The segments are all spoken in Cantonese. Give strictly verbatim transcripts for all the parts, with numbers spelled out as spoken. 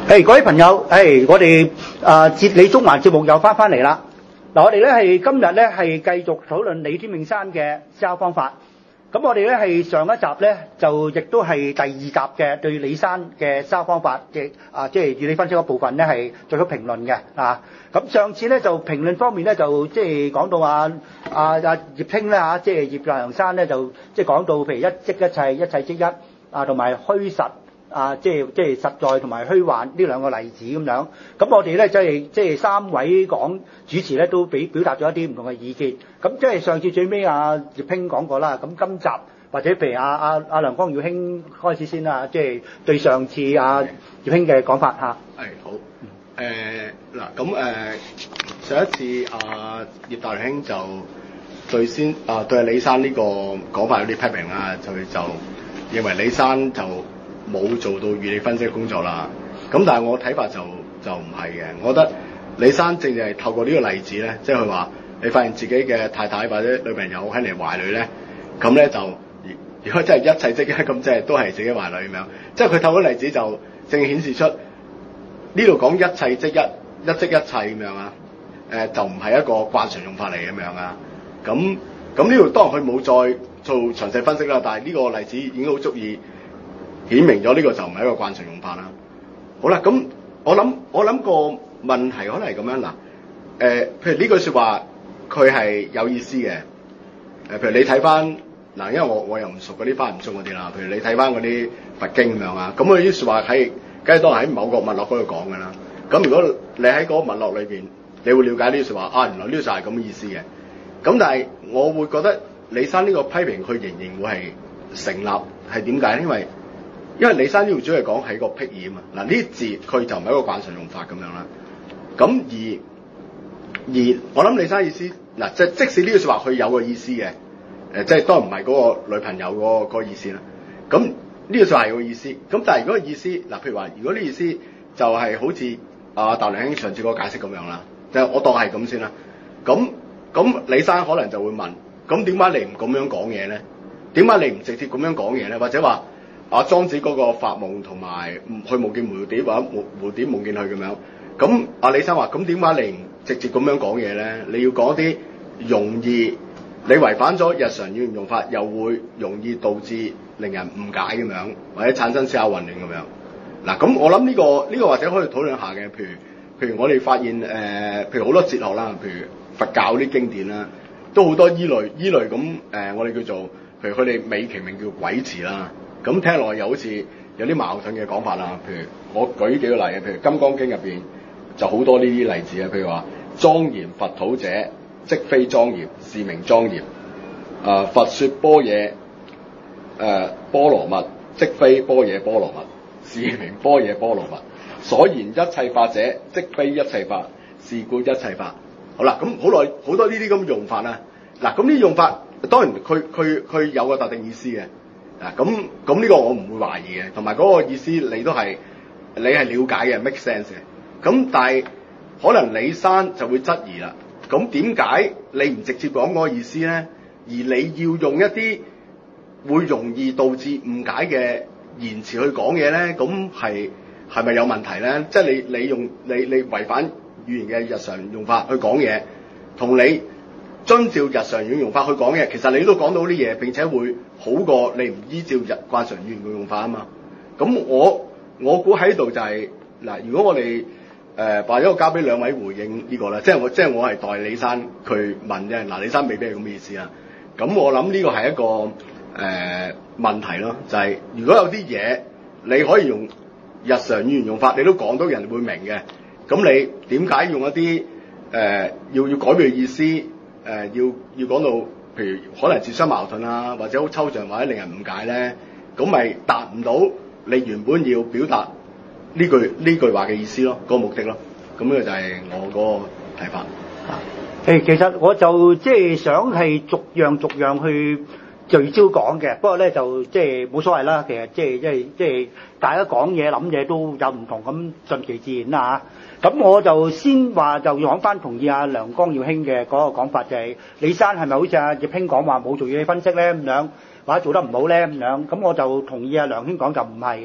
誒、hey, 各位朋友，誒、hey, 我哋啊哲理中環節目又翻返嚟啦。嗱，我哋咧係今日咧係繼續討論李端銘生嘅思考方法。咁我哋咧係上一集咧就亦都係第二集嘅對李生嘅思考方法嘅啊，即係語理分析嗰部分咧係作咗評論嘅啊。咁上次咧就評論方面咧就即係講到啊啊啊葉兄咧嚇，即係葉良生咧就即係講到譬如一即一切，一切即一啊，同埋虛實。啊，即係即係實在同埋虛幻呢兩個例子咁樣，咁我哋咧即係即係三位講主持咧都俾表達咗一啲唔同嘅意見。咁即係上次最尾阿葉兄講過啦，咁今集或者譬如阿阿阿梁光耀兄開始先啦，即係對上次阿葉兄嘅講法嚇。 係好。誒嗱咁誒上一次阿葉大良兄就對先啊對李生呢個講法有啲批評啦，就就認為李生就冇做到語理分析工作啦，咁但係我睇法就就唔係嘅，我覺得李生正正係透過呢個例子咧，即係佢話你發現自己嘅太太或者女朋友喺你懷裏咧，咁咧就如果真係一切即一咁，即係都係自己懷裏咁樣，即係佢透過例子就正顯示出呢度講一切即一，一即一切咁樣啊，誒、呃、就唔係一個慣常用法嚟咁樣啊，咁咁呢度當然佢冇再做詳細分析啦，但係呢個例子已經好足以顯明咗呢個就唔係一個慣常用法啦。好啦，咁我諗我諗個問題可能係咁樣嗱，誒、呃，譬如呢句説話佢係有意思嘅，誒、呃，譬如你睇翻嗱，因為我我又唔熟嗰啲翻唔熟嗰啲啦，譬如你睇翻嗰啲佛經咁樣啊，咁佢啲説話喺梗係當係喺某個脈絡嗰度講㗎啦。咁如果你喺嗰個脈絡裏邊，你會了解呢啲説話啊，原來呢個就係咁嘅意思嘅。咁但係我會覺得李生呢個批評佢仍然會係成立，係點解？因為因為李生呢條主要係講係個僻義啊嘛，嗱呢啲字佢就唔係一個慣常用法咁樣啦。咁而而我諗李生意思嗱，即即使呢句説話佢有個意思嘅，誒、呃、即係當然唔係嗰個女朋友嗰個意思啦。咁呢句説話係個意思，咁但係如果意思嗱，譬如話如果呢意思就係好似啊大良兄上次嗰個解釋咁樣啦，就係、我當係咁先啦。咁咁李生可能就會問：咁點解你唔咁樣講嘢咧？點解你唔直接咁樣講嘢咧？或者話？啊，莊子嗰個發夢同埋去夢見蝴蝶或者蝴蝴蝶夢見佢咁樣，咁阿李生話：咁點解你唔直接咁樣講嘢咧？你要講啲容易，你違反咗日常語言用法，又會容易導致令人誤解咁樣，或者產生思考混亂咁樣。嗱，咁我諗呢個呢個或者可以討論下嘅，譬如譬如我哋發現誒、呃，譬如好多哲學啦，譬如佛教啲經典啦，都好多依類依類咁誒、呃，我哋叫做譬如佢哋美其名叫鬼詞啦。咁聽落又好似有啲矛盾嘅講法啦，譬如我舉幾個例嘅，譬如《金剛經》入邊就好多呢啲例子啊，譬如話莊嚴佛土者，即非莊嚴，是名莊嚴。啊、呃，佛說般若，誒、呃、波羅蜜，即非般若波羅蜜，是名般若波羅蜜。所言一切法者，即非一切法，是故一切法。好啦，咁好耐好多呢啲咁用法啦。嗱，咁呢啲用法當然佢佢佢有個特定意思嘅。嗱，咁咁呢個我唔會懷疑嘅，同埋嗰個意思你都係你係了解嘅 make sense 嘅。咁但係可能李生就會質疑啦。咁點解你唔直接講嗰個意思咧？而你要用一啲會容易導致誤解嘅言辭去講嘢咧？咁係係咪有問題咧？即係你你用你你違反語言嘅日常用法去講嘢，同你遵照日常語言用法去講嘢，其實你都講到啲嘢，並且會好過你唔依照日慣常語言嘅用法啊嘛。咁我我估喺度就係、是、嗱，如果我哋誒把咗個交俾兩位回應呢個啦，即係我即係我係代李生佢問啫。嗱，李生未必係咁嘅意思啊。咁我諗呢個係一個誒、呃、問題咯，就係、是、如果有啲嘢你可以用日常語言用法，你都講到人會明嘅，咁你點解用一啲誒、呃、要要改變嘅意思？誒、呃、要要講到，譬如可能自相矛盾啊，或者好抽象或者令人誤解咧，咁咪達唔到你原本要表達呢句呢句話嘅意思咯，個目的咯。咁呢個就係我嗰個睇法。 誒，其實我就即係想係逐樣逐樣去聚焦講嘅，不過咧就即係冇所謂啦。其實即係即係即係大家講嘢諗嘢都有唔同，咁順其自然啦嚇。咁我就先話就講翻同意阿梁光耀兄嘅嗰個講法，就係李生係咪好似阿葉兄講話冇做語理分析咧咁樣，或者做得唔好咧咁樣？咁我就同意阿梁兄講就唔係嘅。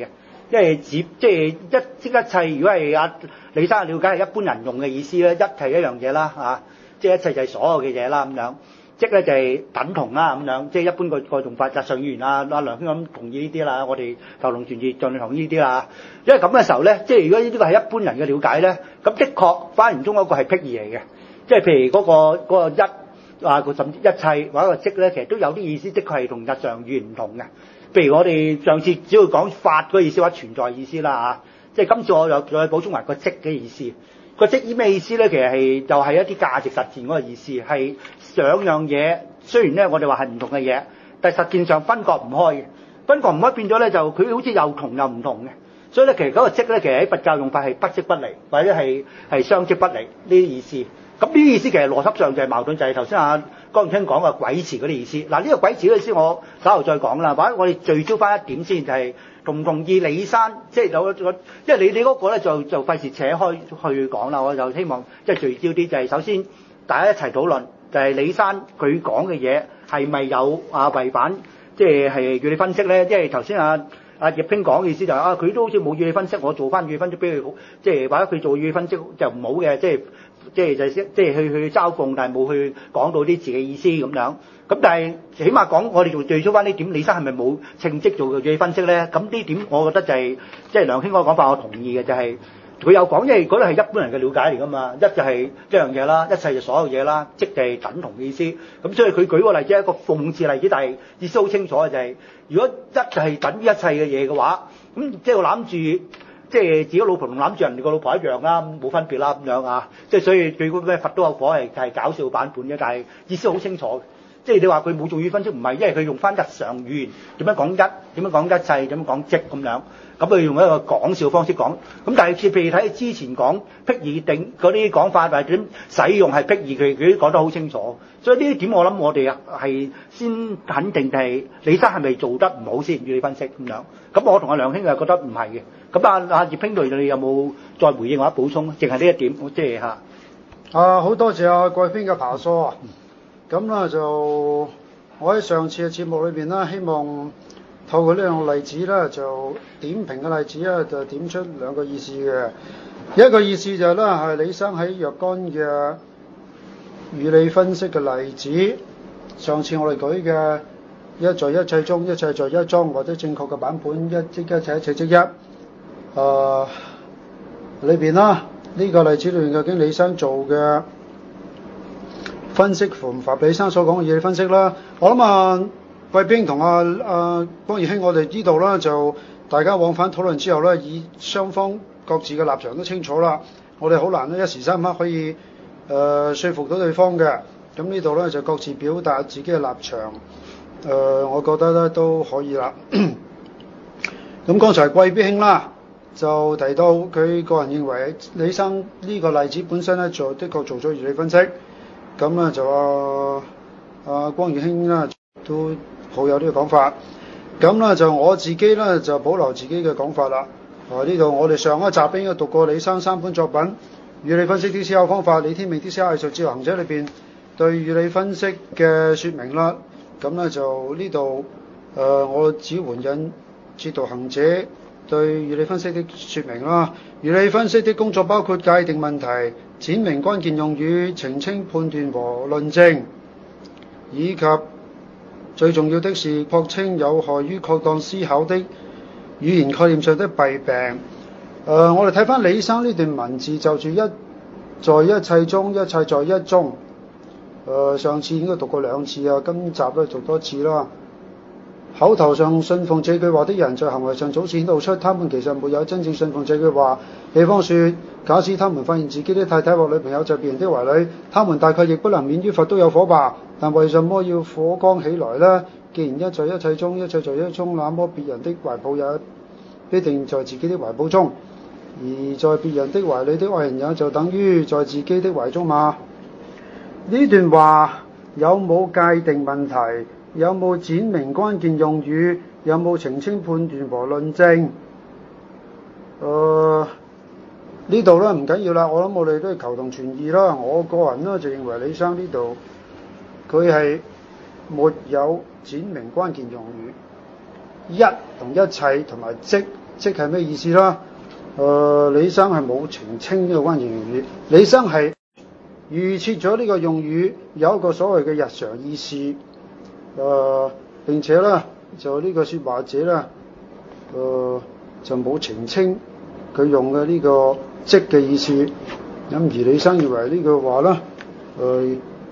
因為指即係一即一切，如果係阿李生嘅了解係一般人用嘅意思咧，一係一樣嘢啦嚇，即係一切就係所有嘅嘢啦咁樣。即咧就係等同啦咁樣，即係一般個個用法，日常語言啊，阿梁兄咁同意呢啲啦，我哋求龍存志盡量同意呢啲啦。因為咁嘅時候咧，即係如果呢啲個係一般人嘅了解咧，咁的確翻譯中嗰個係僻義嚟嘅，即係譬如嗰、嗰個嗰個一啊，甚至一切或者個即咧，其實都有啲意思，的確係同日常語言唔同嘅。譬如我哋上次只要講法嗰個意思或者存在意思啦嚇，即係今次我又再補充埋個即嘅意思。個即意咩意思咧？其實係就係、是、一啲價值實踐嗰個意思，係兩樣嘢。雖然咧我哋話係唔同嘅嘢，但係實踐上分割唔開嘅，分割唔開變咗咧就佢好似又同又唔同嘅。所以咧其實嗰個即咧其實喺佛教用法係不即不離，或者係係相即不離呢啲意思。咁呢啲意思其實邏輯上就係矛盾，就係頭先阿江永清講嘅鬼詞嗰啲意思。嗱、這、呢個鬼詞嗰啲意思我稍後再講啦，或者我哋聚焦翻一點先，就係、是、同唔同意李生，即係有個，因為你你嗰個咧就就費事扯開去講啦，我就希望即係聚焦啲，就係、是、首先大家一齊討論，就係、是、李生佢講嘅嘢係咪有啊違反，即係係語理分析咧？因為頭先阿阿葉興講嘅意思就係、是、啊，佢都好似冇語理分析，我做翻語理分析俾佢，即係或者佢做語理分析就唔好嘅，即係。即係就係即係去去嘲諷，但係冇去講到啲字嘅意思咁樣。咁但係起碼講，我哋仲對出翻呢點，李生係咪冇稱職做嘅語理分析咧？咁呢點我覺得就係即係梁兄嗰個講法，我同意嘅就係、是、佢有講，因為嗰度係一般人嘅了解嚟㗎嘛。一就係一樣嘢啦，一切就所有嘢啦，即係等同嘅意思。咁所以佢舉個例子，一個諷刺例子，但係意思好清楚嘅就係、是，如果一就係等於一切嘅嘢嘅話，咁即係我攬住。即係自己老婆同攬住人哋個老婆一樣啦，冇分別啦咁樣啊！即係所以佢嗰咩佛都有火係係搞笑版本嘅，但係意思好清楚。即係你話佢冇做語分析，唔係，因為佢用翻日常語言點樣講一，點樣講一切，點樣講即咁樣。咁佢用一個講笑方式講。咁但係譬如睇之前講僻義定嗰啲講法或者點使用係僻義，佢佢都講得好清楚。所以呢啲點我諗我哋係先肯定係李生係咪做得唔好先語理分析咁樣。咁我同阿梁兄就覺得唔係嘅。咁啊阿葉興隊你有冇再回應或者補充？淨係呢一點，即係嚇。 啊，好多謝阿貴賓嘅爬梳啊！咁咧就我喺上次嘅節目裏邊咧，希望透過呢兩個例子咧，就點評嘅例子咧，就點出兩個意思嘅。一個意思就係咧，係李生喺若干嘅語理分析嘅例子，上次我哋舉嘅一在一切中，一切在一中，或者正確嘅版本一即一切，一切即一。誒、呃，裏邊啦，呢、這個例子裏邊究竟李生做嘅分析符唔符合李生所講嘅語理分析啦？我諗啊，貴賓同阿阿江義興，我哋呢度啦，就大家往返討論之後咧，以雙方各自嘅立場都清楚啦。我哋好難咧一時三刻可以誒、呃、說服到對方嘅。咁呢度咧就各自表達自己嘅立場。誒、呃，我覺得咧都可以啦。咁剛才貴賓兄啦，就提到佢個人認為李生呢個例子本身咧，做的確做咗語理分析。咁咧就啊啊江義興啦都好有呢個講法。咁咧就我自己咧就保留自己嘅講法啦。啊呢度我哋上一集應該讀過李生三本作品《語理分析的思考方法》、《李天命的思考藝術》、《哲學行者》裏邊對語理分析嘅說明啦。咁咧就呢度誒我只援引《哲學行者》對語理分析的說明啦。語理分析的工作包括界定問題、闡明關鍵用語、澄清判斷和論證，以及最重要的是廓清有害於確當思考的語言概念上的弊病。誒、呃，我哋睇翻李生呢段文字，就住一在一切中，一切在一中。誒、呃，上次應該讀過兩次啊，今集咧讀多次啦。口頭上信奉這句話的人，在行為上早顯露出他們其實沒有真正信奉這句話。比方說，假使他們發現自己的太太或女朋友在別人的懷裏，他們大概亦不能免於佛都有火吧？但為什麼要火光起來呢？既然一在一切中，一切在一中，那麼別人的懷抱也必定在自己的懷抱中，而在別人的懷裏的愛人也就等於在自己的懷中嘛？呢段話有冇界定問題？有冇闡明關鍵用語？有冇澄清判斷和論證？誒呢度咧唔緊要啦，我諗我哋都係求同存異啦。我個人咧就認為李生呢度佢係沒有闡明關鍵用語，一同一切同埋即即係咩意思啦？誒、呃，李生係冇澄清呢個關鍵用語，李生係預設咗呢個用語有一個所謂嘅日常意思，誒、呃、並且咧就呢個説話者咧，誒、呃、就冇澄清佢用嘅呢個即嘅意思，咁而李生認為呢句話咧，誒、呃、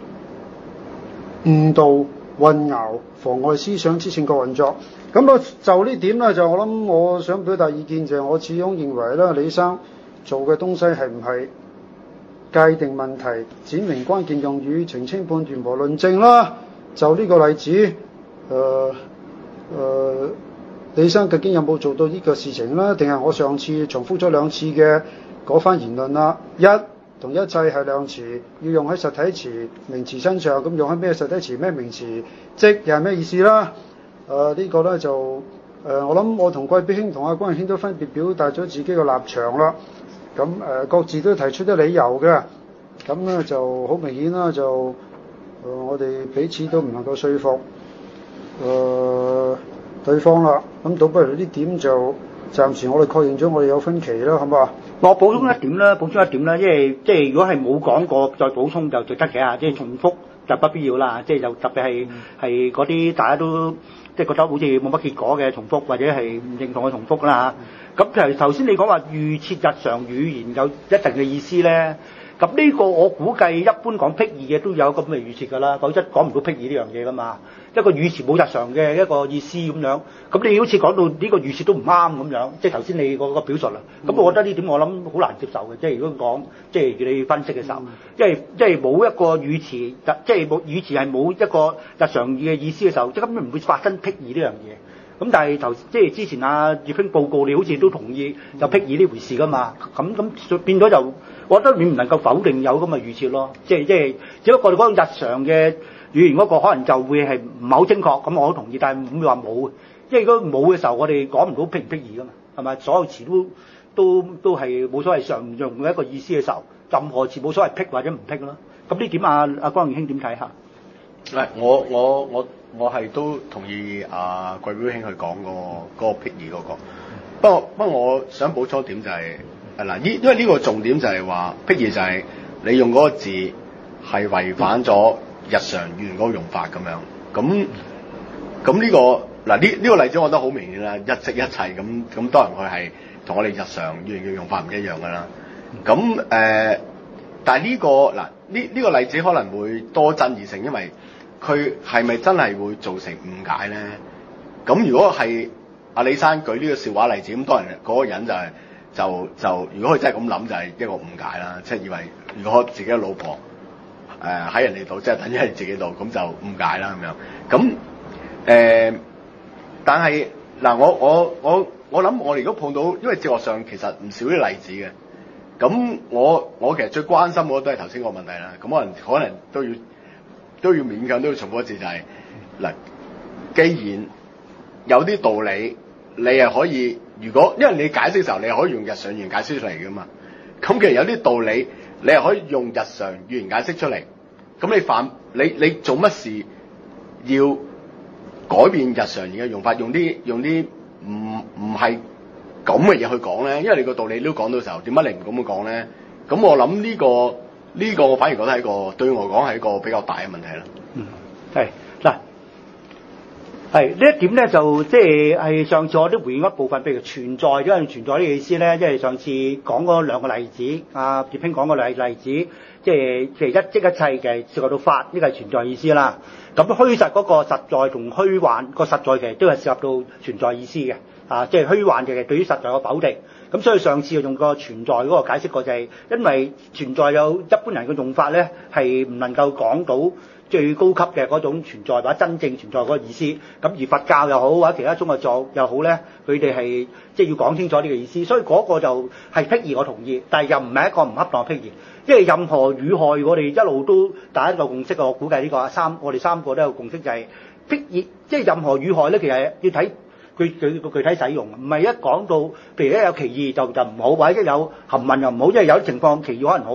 誤導、混淆、妨礙思想之正確運作。咁我就呢點咧，就我諗我想表達意見就係，我始終認為咧，李生做嘅東西係唔係界定問題、展明關鍵用語、澄清判斷和論證啦？就呢個例子，誒、呃、誒、呃，李生究竟有冇做到呢個事情啦？定係我上次重複咗兩次嘅嗰番言論啦？一同一切係量詞，要用喺實體詞、名詞身上，咁用喺咩實體詞、咩名詞，即又係咩意思啦？誒、呃這個、呢個咧就誒、呃，我諗我同貴必兄同阿關永興都分別表達咗自己嘅立場啦。咁誒、呃，各自都提出啲理由嘅。咁咧就好明顯啦，就誒、呃、我哋彼此都唔能夠說服誒、呃、對方啦。咁倒不如呢點就暫時我哋確認咗我哋有分歧啦，好唔好啊？ 我補充一點啦，補充一點啦，因為即係如果係冇講過再補充就值得嘅啊，即係重複就不必要啦。即係就特別係係嗰啲大家都即係覺得好似冇乜結果嘅重複，或者係唔認同嘅重複啦嚇。咁就係頭先你講話預設日常語言有一定嘅意思咧，咁呢個我估計一般講僻義嘅都有咁嘅預設㗎啦，否則講唔到僻義呢樣嘢㗎嘛。一個語詞冇日常嘅一個意思咁樣，咁你好似講到呢個語設都唔啱咁樣，即係頭先你嗰個表述啦。咁、嗯、我覺得呢點我諗好難接受嘅，即係如果講即係你分析嘅時候，即係即係冇一個語詞，即係冇語詞係冇一個日常嘅意思嘅時候，即係根本唔會發生僻義呢樣嘢。咁但係頭即係之前阿葉兄報告，你好似都同意有僻義呢回事㗎嘛？咁咁變咗就，我覺得你唔能夠否定有咁嘅語設咯。即係即係，只不過你嗰種日常嘅語言嗰個可能就會係唔係好精確，咁我都同意，但係唔會話冇，因為如果冇嘅時候，我哋講唔到僻唔僻義噶嘛，係咪？所有詞都都都係冇所謂常用嘅一個意思嘅時候，任何詞冇所謂僻或者唔僻咯。咁呢點啊？阿關永興點睇下？ 誒，我我我我係都同意阿貴標兄去講、嗰個嗰、嗰個僻義嗰個。不過不過，我想補充一點就係誒嗱，因因為呢個重點就係話僻義就係你用嗰個字係違反咗日常語言嗰個用法咁樣，咁咁呢個嗱呢呢個例子我覺得好明顯啦，一即一切咁咁，當然佢係同我哋日常語言嘅用法唔一樣噶啦。咁誒、呃，但係、呢、呢個嗱呢呢個例子可能會多爭議性，因為佢係咪真係會造成誤解咧？咁如果係阿李生舉呢個笑話例子，咁當然嗰個人就係、是、就就如果佢真係咁諗，就係一個誤解啦，即係以為如果自己嘅老婆。誒喺、呃、人哋度，即係等於喺自己度，咁就誤解啦咁樣。咁誒、呃，但係嗱，我我我我諗，我哋如果碰到，因為哲學上其實唔少啲例子嘅。咁我我其實最關心嘅都係頭先個問題啦。咁可能可能都要都要勉強都要重複一次、就係，就係嗱，既然有啲道理，你係可以，如果因為你解釋嘅時候，你係可以用日常語言解釋出嚟㗎嘛。咁其實有啲道理。你係可以用日常語言解釋出嚟，咁你犯你你做乜事要改變日常語言嘅用法，用啲用啲唔唔係咁嘅嘢去講咧？因為你個道理都講到時候，點解你唔咁樣講咧？咁我諗呢個呢個我反而覺得係一個對我嚟講係一個比較大嘅問題啦。 嗯，係嗱。係呢一點咧，就即係係上次我都回應一部分，譬如存在，因為存在呢個意思咧，即係上次講嗰兩個例子，阿葉兄講個例例子，即係其實一即一切嘅涉及到法，呢個係存在意思啦。咁虛實嗰個實在同虛幻個實在其實都係涉及到存在意思嘅，啊，即係虛幻嘅對於實在嘅否定。咁所以上次用個存在嗰個解釋過就係，因為存在有一般人嘅用法咧，係唔能夠講到最高級嘅嗰種存在或者真正存在嗰個意思，咁而佛教又好或者其他宗教又好咧，佢哋係即係要講清楚呢個意思，所以嗰個就係僻義，我同意，但係又唔係一個唔恰當嘅僻義，因為任何語害我哋一路都大家一個共識，我估計呢個三我哋三個都有共識就係僻義，即係任何語害咧，其實要睇佢佢個具體使用，唔係一講到譬如一有歧義就就唔好，或者一有含混又唔好，因為有啲情況歧義可能好。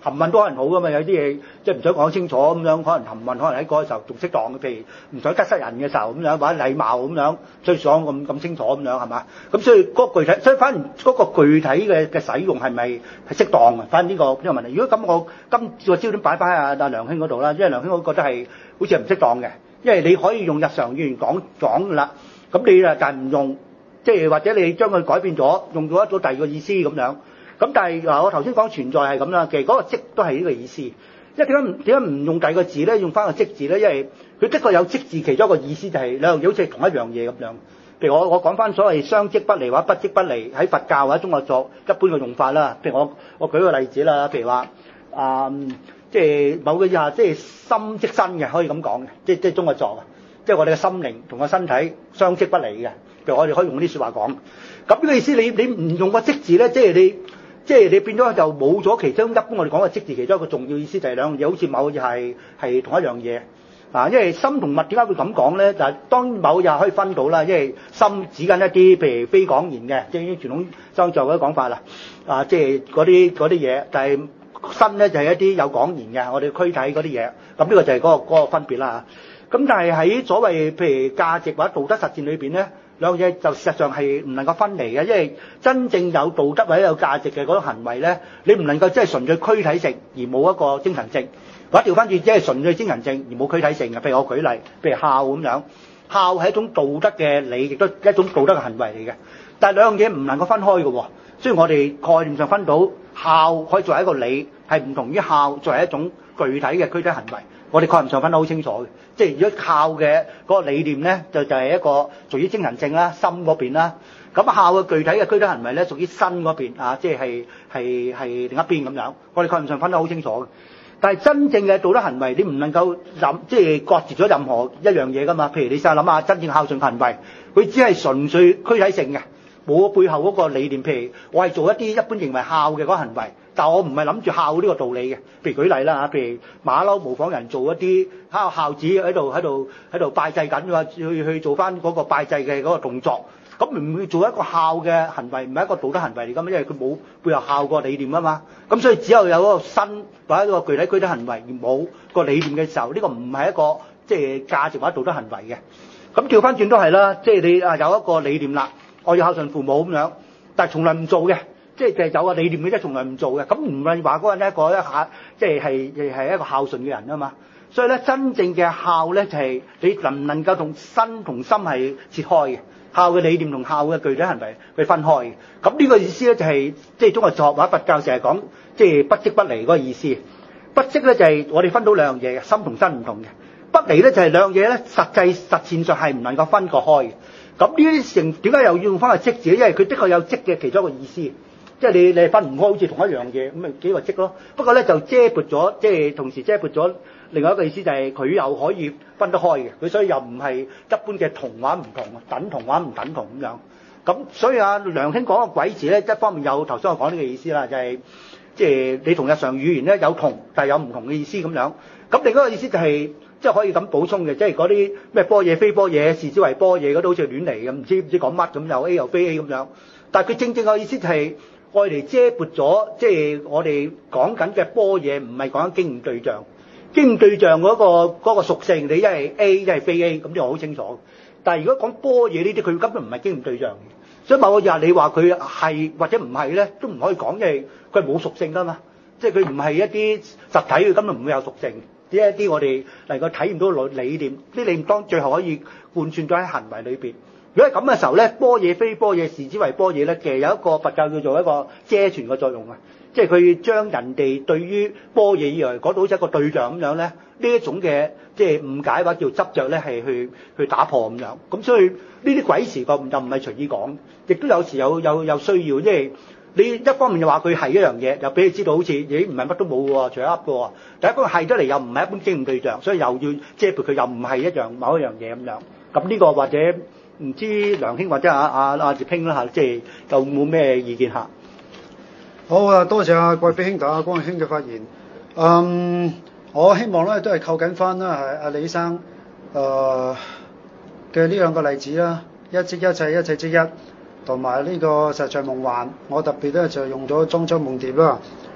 含混都可能好噶嘛，有啲嘢即係唔想講清楚咁樣，可能含混可能喺嗰個時候仲適當嘅，譬如唔想得失人嘅時候咁樣，或者禮貌咁樣，所以講咁咁清楚咁樣係嘛？咁所以嗰個具體，所以反而嗰個具體嘅嘅使用係咪係適當啊？反正呢個呢個問題。如果咁，我今次個焦點擺翻阿阿梁兄嗰度啦，因為梁兄我覺得係好似係唔適當嘅，因為你可以用日常語言講講啦，咁你啊但係唔用，即係或者你將佢改變咗，用咗一種第二個意思咁樣。咁但係嗱，我頭先講存在係咁啦，其實嗰個即都係呢個意思。因為點解唔點解唔用第二個字咧？用翻個即字咧？因為佢的確有即字，其中一個意思就係兩樣嘢好似係同一樣嘢咁樣。譬如我我講翻所謂相即不離或者不即不離喺佛教或者中國作一般嘅用法啦。譬如我我舉個例子啦，譬如話啊、嗯，即係某個意下即係心即身嘅，可以咁講嘅，即係即係中國作啊，即係我哋嘅心靈同個身體相即不離嘅。譬如我哋可以用啲説話講。咁呢個意思你你唔用個即字咧，即係你。即係你變咗就冇咗其中一般我哋講嘅即字，其中一個重要意思就係兩樣嘢，好似某嘢係係同一樣嘢啊。因為心同物點解會咁講咧？就係、是、當某嘢可以分到啦，因為心指緊一啲譬如非講言嘅，即係傳統相就嗰啲講法啦。啊，即係嗰啲嗰啲嘢，但係身咧就係、是、一啲有講言嘅，我哋軀體嗰啲嘢。咁呢個就係嗰、那個嗰、那個分別啦。咁但係喺所謂譬如價值或者道德實踐裏邊咧，兩樣嘢就事實上係唔能夠分離嘅，因為真正有道德或者有價值嘅嗰種行為咧，你唔能夠即係純粹軀體性而冇一個精神性，或者調翻轉即係純粹精神性而冇軀體性嘅。譬如我舉例，譬如孝咁樣，孝係一種道德嘅理，亦都一種道德嘅行為嚟嘅。但係兩樣嘢唔能夠分開嘅喎，所以我哋概念上分到孝可以作為一個理，係唔同於孝作為一種具體嘅軀體行為。我哋概念上分得好清楚嘅，即係如果孝嘅嗰個理念咧，就就係、是、一個屬於精神性啦、心嗰邊啦。咁孝嘅具體嘅軀體行為咧，屬於身嗰邊啊，即係係係係另一邊咁樣。我哋概念上分得好清楚嘅。但係真正嘅道德行為，你唔能夠任即係割絕咗任何一樣嘢㗎嘛。譬如你試下諗下，真正孝順行為，佢只係純粹軀體性嘅，冇背後嗰個理念。譬如我係做一啲一般認為孝嘅嗰個行為。但我唔係諗住孝呢個道理嘅，譬如舉例啦嚇，譬如馬騮模仿人做一啲孝孝子喺度喺度喺度拜祭緊㗎，去去做翻嗰個拜祭嘅嗰個動作，咁唔會做一個孝嘅行為，唔係一個道德行為嚟㗎嘛，因為佢冇背後孝個理念啊嘛，咁所以只有有嗰個身或者一個具體具體行為而冇個理念嘅時候，呢個唔係一個即係價值或者道德行為嘅。咁調翻轉都係啦，即係你啊有一個理念啦，我要孝順父母咁樣，但係從來唔做嘅。即係就係有個理念嘅，即係從來唔做嘅，咁唔係話嗰個人一個一下，即係係係一個孝順嘅人啊嘛。所以咧，真正嘅孝咧就係、是、你能唔能夠同身同心係切開嘅，孝嘅理念同孝嘅具體行為去分開嘅。咁呢個意思咧就係、是、即係中國哲學或者佛教成日講，即係不即不離嗰個意思。不即咧就係、是、我哋分到兩樣嘢嘅，心同身唔同嘅。不離咧就係、是、兩樣嘢咧，實際實踐上係唔能夠分割開嘅。咁呢啲成點解又要用翻個即字咧？因為佢的確有即嘅其中一個意思。即係你你分唔開，好似同一樣嘢咁咪幾個即咯。不過咧就遮撥咗，即係同時遮撥咗另外一個意思，就係佢又可以分得開嘅。佢所以又唔係一般嘅同話唔同，等同話唔等同咁樣。咁所以阿梁兄講個鬼字咧，一方面有頭先我講呢個意思啦，就係即係你同日常語言咧有同，但係有唔同嘅意思咁樣。咁另一個意思就係即係可以咁補充嘅，即係嗰啲咩般若非般若，視之為般若嗰啲好似亂嚟嘅，唔知唔知講乜咁，又 A 又非 A 咁樣。但係佢正正個意思就係、是。愛嚟遮撥咗，即係我哋講緊嘅般若，唔係講緊經驗對象。經驗對象嗰、嗰個嗰、嗰個屬性，你一係 A，一係非 A，咁就好清楚。但係如果講般若呢啲，佢根本唔係經驗對象。所以某個日你話佢係或者唔係咧，都唔可以講，因為佢係冇屬性㗎嘛。即係佢唔係一啲實體，佢根本唔會有屬性。只係一啲我哋能夠體驗到嘅理念，啲理念當最後可以貫穿咗喺行為裏邊。如果係咁嘅時候咧，般若非般若，視之為般若咧，其實有一個佛教叫做一個遮傳嘅作用啊，即係佢將人哋對於般若以為嗰度好似一個對象咁樣咧，呢一種嘅即係誤解或者叫執着咧，係去去打破咁樣。咁所以呢啲鬼詞個就唔係隨意講，亦都有時有有有需要，即係你一方面就話佢係一樣嘢，又俾你知道好似咦唔係乜都冇喎，除咗噏嘅喎。第一個係得嚟又唔係一般經驗對象，所以又要遮撥佢，又唔係一樣某一樣嘢咁樣。咁呢個或者。唔知梁兄或者阿阿阿哲兄啦嚇，即係有冇咩意見嚇？ 好啊，多謝阿貴妃兄同阿光兄嘅發言。嗯，我希望咧都係扣緊翻啦，係阿李生誒嘅呢兩個例子啦，一即一切，一切即一，同埋呢個實在夢幻。我特別咧就用咗莊周夢蝶啦。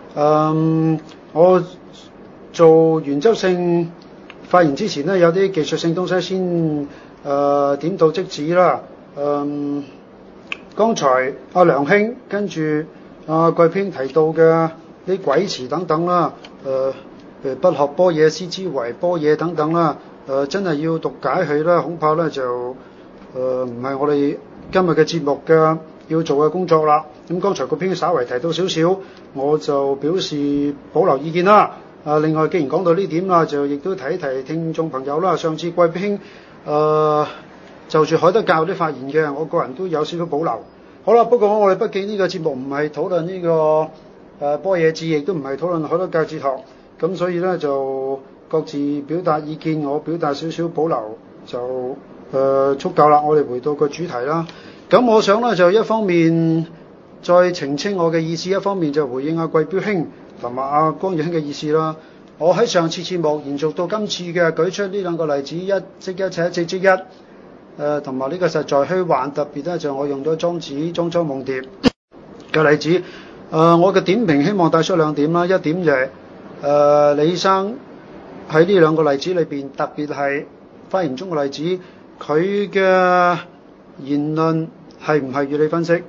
嗯，我做原則性發言之前呢，有啲技術性東西先誒、呃、點到即止啦。嗯，剛才阿梁兄跟住阿貴平提到嘅啲鬼詞等等啦，誒、呃、誒不學般若師之為般若等等啦，誒、呃、真係要讀解佢啦，恐怕咧就誒唔係我哋今日嘅節目嘅要做嘅工作啦。咁剛才貴平稍為提到少少，我就表示保留意見啦。啊，另外既然講到呢點啦，就亦都提一提聽眾朋友啦。上次貴平誒就住海德教啲發言嘅，我個人都有少少保留。好啦，不過我哋畢竟呢個節目唔係討論呢、這個誒、呃、般若智，亦都唔係討論海德教哲學，咁所以呢，就各自表達意見，我表達少少保留就誒、呃、足夠啦。我哋回到個主題啦。咁我想呢，就一方面再澄清我嘅意思，一方面就回應阿貴標兄同埋阿光耀兄嘅意思啦。我喺上次節目延續到今次嘅，舉出呢兩個例子，一即一切，一切即一，誒同埋呢個實在虛幻，特別咧就我用咗莊子莊周夢蝶嘅例子。誒、呃、我嘅點評希望帶出兩點啦，一點就係、是、誒、呃、李生喺呢兩個例子裏邊，特別係花言中嘅例子，佢嘅言論係唔係語理分析？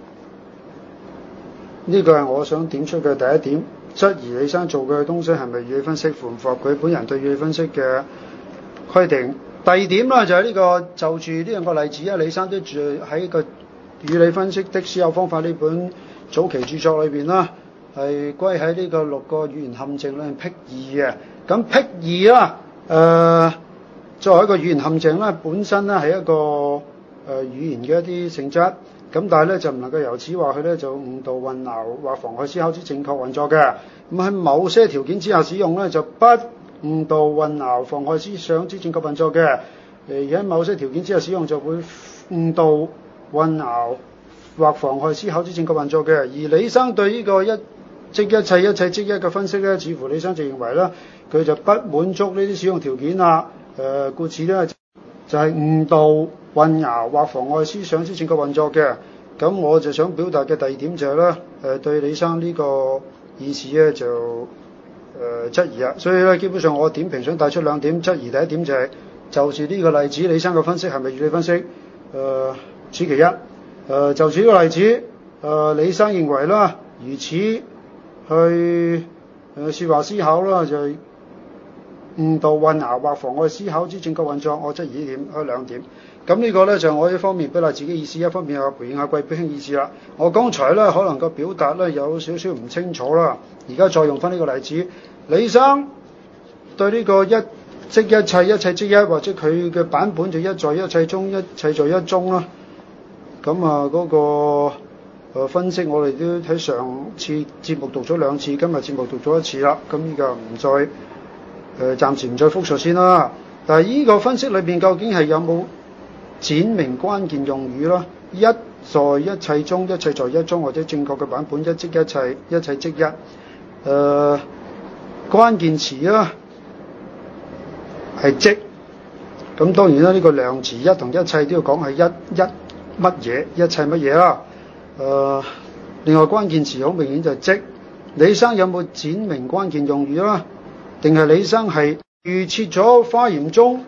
呢個係我想點出嘅第一點，質疑李生做嘅東西係咪語理分析，符唔符合佢本人對語理分析嘅規定。第二點啦，就係、是、呢、這個就住呢兩個例子啊，李生都住喺個語理分析的思考方法呢本早期著作裏邊啦，係歸喺呢個六個語言陷阱裏面辟二嘅。咁辟二啦，誒、呃、作為一個語言陷阱咧，本身咧係一個誒、呃、語言嘅一啲性質。咁但係咧就唔能夠由此話佢咧就誤導混淆或妨礙思考之正確運作嘅。咁喺某些條件之下使用咧就不誤導混淆妨礙思想之正確運作嘅。誒而喺某些條件之下使用就會誤導混淆或妨礙思考之正確運作嘅。而李生對呢個一即一切一切即一嘅分析咧，似乎李生就認為咧佢就不滿足呢啲使用條件啦。誒、呃、故此咧就係、是、誤導混淆或妨礙思想之正確運作嘅。咁我就想表達嘅第二點就係、是、咧，誒、呃、對李生呢個意思咧就誒、呃、質疑啊。所以咧基本上我點評想帶出兩點質疑。第一點就係、是、就住呢個例子，李生嘅分析係咪語理分析？誒、呃、此其一。誒、呃、就住呢個例子，誒、呃、李生認為啦，如此去誒説話思考啦，就係誤導混淆或妨礙思考之正確運作。我質疑呢點，開兩點。咁呢個呢，就我一方面表達自己意思，一方面又回應下貴標兄意思啦。我剛才呢，可能個表達呢有少少唔清楚啦，而家再用翻呢個例子，李生對呢個一即一切，一切即一，或者佢嘅版本就一在一切中，一切在一中啦。咁啊嗰個誒分析我哋都喺上次節目讀咗兩次，今日節目讀咗一次啦。咁呢個唔再誒、呃、暫時唔再複述先啦。但係呢個分析裏邊究竟係有冇闡明關鍵用語啦？一在一切中，一切在一中，或者正確嘅版本一即一切，一切即一。誒、呃、關鍵詞啦係即。咁當然啦，呢、這個量詞一同一切都要講係一一乜嘢，一切乜嘢啦。誒、呃、另外關鍵詞好明顯就係即。李生有冇闡明關鍵用語啦？定係李生係預設咗花言中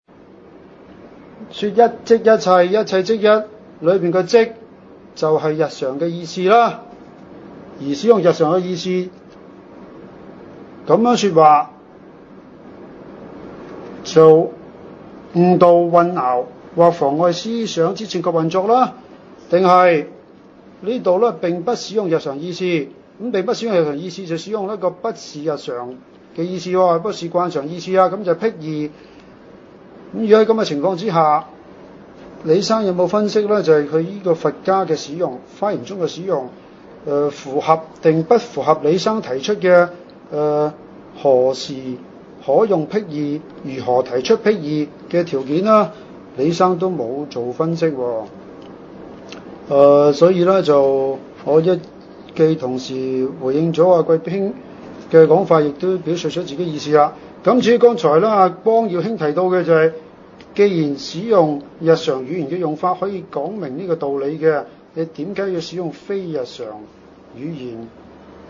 說一即一切，一切即一裏邊嘅即就係日常嘅意思啦，而使用日常嘅意思咁樣說話就誤導混淆或妨礙思想之正確運作啦？定係呢度咧並不使用日常意思，咁並不使用日常意思就使用一個不是日常嘅意思喎，不是慣常意思啊，咁就辟二。咁如果喺咁嘅情況之下，李生有冇分析呢？就係佢呢個佛家嘅使用，花言中嘅使用，誒、呃、符合定不符合李生提出嘅誒、呃、何時可用辟二，如何提出辟二嘅條件啦？李生都冇做分析喎、哦。誒、呃，所以呢，就我一既同時回應咗阿貴兄嘅講法，亦都表述咗自己意思啦。咁至於剛才啦，阿光耀兄提到嘅就係、是，既然使用日常語言嘅用法可以講明呢個道理嘅，你點解要使用非日常語言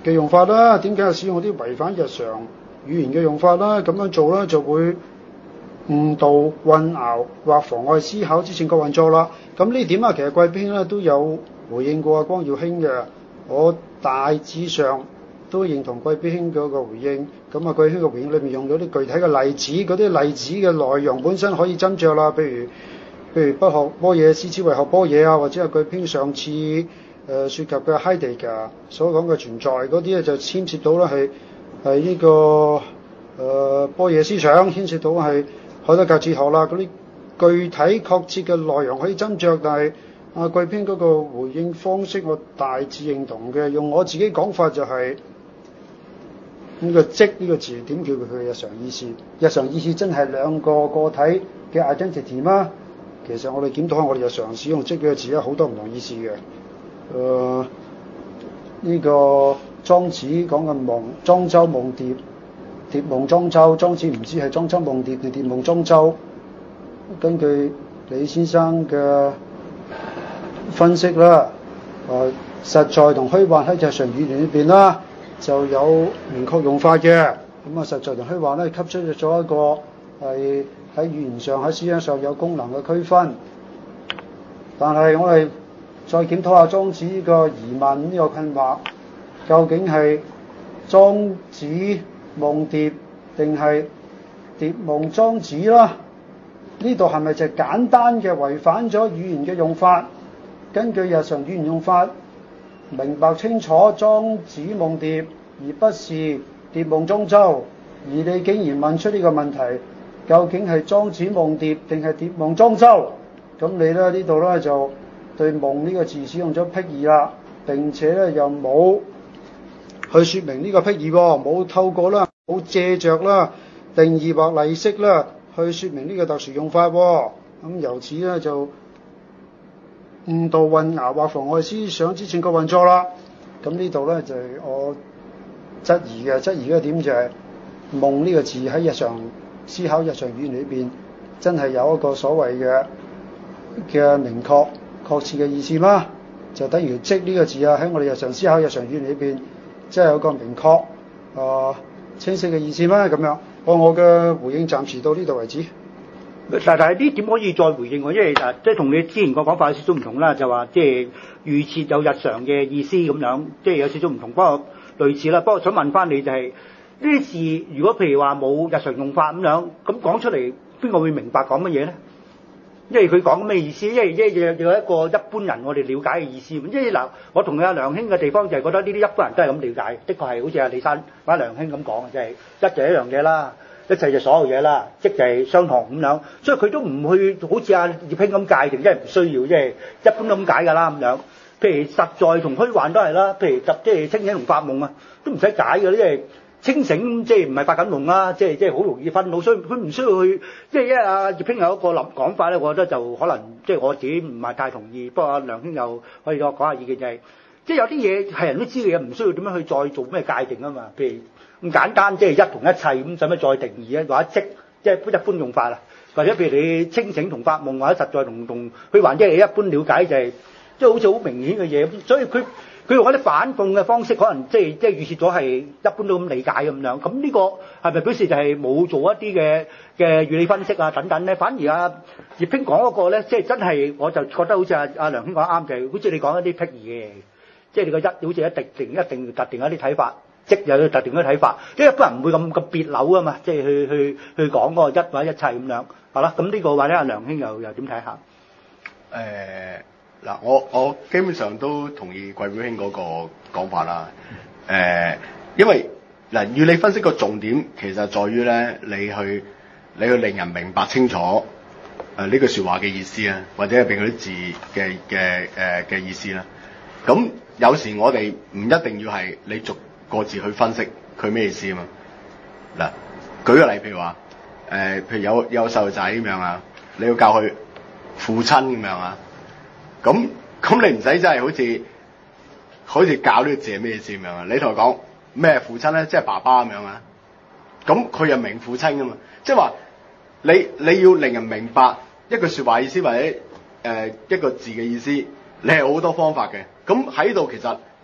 嘅用法啦，點解係使用啲違反日常語言嘅用法啦？咁樣做咧就會誤導、混淆或妨礙思考之正確運作啦。咁呢點啊，其實貴賓咧都有回應過阿江耀興嘅，我大致上都認同貴賓嗰個回應。咁啊，貴賓嘅回應裏面用咗啲具體嘅例子，嗰啲例子嘅內容本身可以斟酌啦，譬如譬如不學般若，師之為學般若啊，或者係貴賓上次誒涉及嘅 Heidegger 所講嘅存在嗰啲咧，就牽涉到咧係係呢個誒般若思想，牽涉到係海德格哲學啦，嗰啲具體確切嘅內容可以斟酌，但係阿貴賓嗰個回應方式我大致認同嘅，用我自己講法就係、是、呢、這個即呢個字點叫佢嘅日常意思？日常意思真係兩個個體嘅 identity 嗎？其實我哋檢討下我哋日常使用即呢個字咧，好多唔同意思嘅。誒、呃、呢、這個莊子講嘅夢，莊周夢蝶，蝶夢莊周，莊子唔知係莊周夢蝶定蝶夢莊周。根據李先生嘅分析啦，誒、呃、實在同虛幻喺日常語言裏邊啦，就有明確用法嘅。咁啊，實在同虛幻咧，吸出咗一個係喺語言上、喺思想上有功能嘅區分。但係我哋再檢討下莊子呢個疑問，呢、這個困惑，究竟係莊子夢蝶定係蝶夢莊子啦？呢度係咪就簡單嘅違反咗語言嘅用法？根據日常語言用法，明白清楚莊子夢蝶，而不是蝶夢莊周。而你竟然問出呢個問題，究竟係莊子夢蝶定係蝶夢莊周？咁你咧呢度咧就對夢呢個字使用咗僻義啦，並且咧又冇去説明呢個僻義喎，冇透過啦，冇借着啦定義或例式啦去説明呢個特殊用法喎。咁由此咧就誤導、混淆或妨礙思想之正確運作啦。咁呢度咧就係我質疑嘅，質疑嘅點就係、是、夢呢個字喺日常思考、日常語言裏邊，真係有一個所謂嘅嘅明確、確切嘅意思嗎？就等於即呢個字啊，喺我哋日常思考、日常語言裏邊，真係有個明確、啊、呃、清晰嘅意思嗎？咁樣，我我嘅回應暫時到呢度為止。 但係呢點可以再回應喎？因為誒，即係同你之前個講法有少少唔同啦，就話即係預設有日常嘅意思咁樣，即係有少少唔同，不過類似啦。不過想問翻你就係呢啲字，如果譬如話冇日常用法咁樣，咁講出嚟邊個會明白講乜嘢咧？因為佢講咩意思？因為一有有一個一般人我哋了解嘅意思。因為嗱，我同阿梁兄嘅地方就係覺得呢啲一般人都係咁了解，的確係好似阿李生或者梁兄咁講嘅，就係一就一樣嘢啦。一切就所有嘢啦，即就係相同咁樣，所以佢都唔去好似阿葉兄咁界定，即係唔需要，即係一般都咁解㗎啦咁樣。譬如實在同虛幻都係啦，譬如即係清醒同發夢啊，都唔使解㗎，即係清醒即係唔係發緊夢啦，即係即係好容易分到，所以佢唔需要去，即係因為阿葉兄有一個諗講法咧，我覺得就可能即係我自己唔係太同意，不過阿梁兄又可以再講下意見，就係即係有啲嘢係人都知嘅嘢，唔需要點樣去再做咩界定啊嘛，譬如。咁簡單，即係一同一切咁，使乜再定義啊？或者即即係一般用法啊？或者譬如你清醒同發夢，或者實在同同虛幻，即係你一般了解就係即係好似好明顯嘅嘢。所以佢佢用一啲反諷嘅方式，可能即係即係預設咗係一般都咁理解咁樣。咁呢個係咪表示就係冇做一啲嘅嘅語理分析啊等等咧？反而阿葉兄講嗰個咧，即係真係我就覺得好似阿阿梁兄講啱，就係好似你講一啲僻義嘅嘢，即係你個一好似一定定一定特定一啲睇法。即有個特定嘅睇法，因為一般人唔會咁咁別扭啊嘛，即係去去去講嗰個一或者一切咁樣，係啦。咁呢個或者阿梁兄又又點睇下？ 誒嗱、呃，我我基本上都同意貴表兄嗰個講法啦。誒、呃，因為嗱，語理分析個重點其實在於咧，你去你去令人明白清楚誒呢句説話嘅意思啊，或者入邊嗰啲字嘅嘅誒嘅意思啦。咁有時我哋唔一定要係你逐個字去分析佢咩意思啊嘛。嗱，舉個例，譬如話誒、呃，譬如有有細路仔咁樣啊，你要教佢父親咁樣啊，咁咁你唔使真係好似好似教呢個字係咩意思咁樣啊？你同佢講咩父親咧，即係爸爸咁樣啊，咁佢又明父親噶嘛？即係話你你要令人明白一句説話意思或者誒、呃、一個字嘅意思，你係好多方法嘅。咁喺度其實